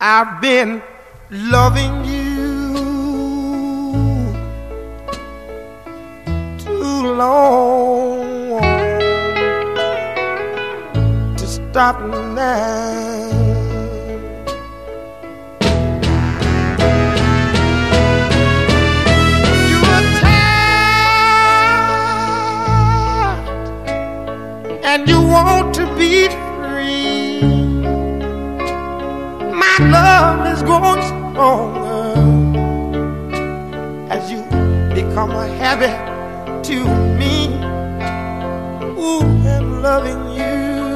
I've been loving you too long to stop now. You're tired and you want to be free. My love is growing stronger as you become a habit to me. Ooh, I'm loving you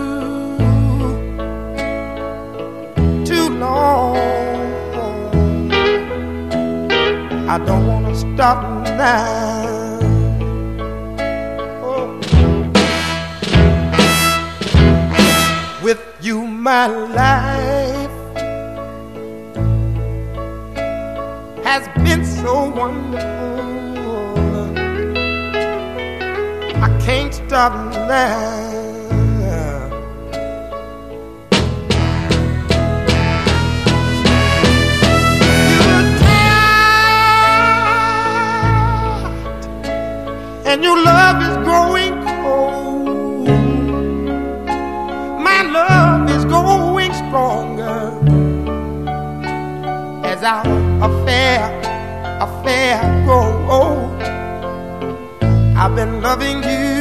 too long. I don't want to stop now. Oh. With you, my life has been so wonderful. I can't stop now. You're tired and your love is growing cold. My love is growing stronger as our affair grow old. I've been loving you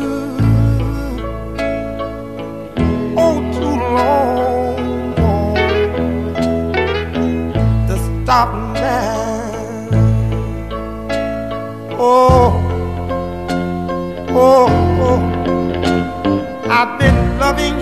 oh too long to stop now. Oh, I've been loving